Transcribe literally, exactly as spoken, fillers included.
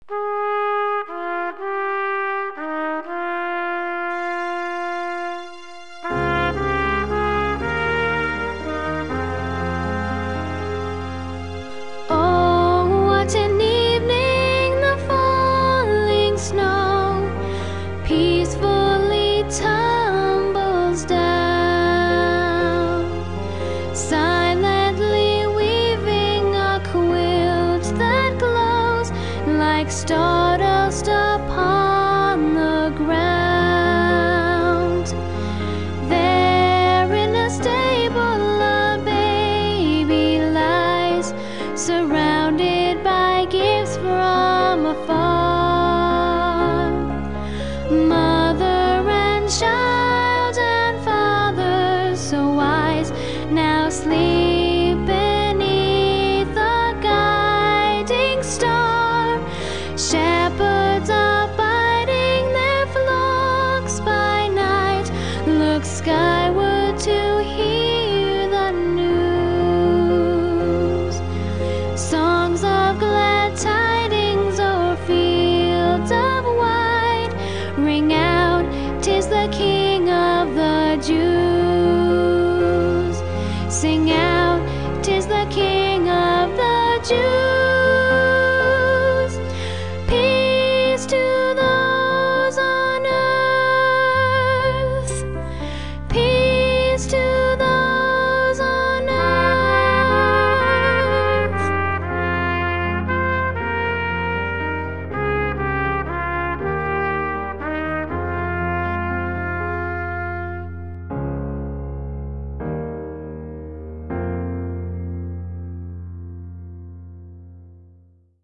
Oh, what an evening, the falling snow peacefully tumbles down, silently weaving a quilt that glows like stardust upon the ground. There in a stable a baby lies, surrounded by gifts from afar.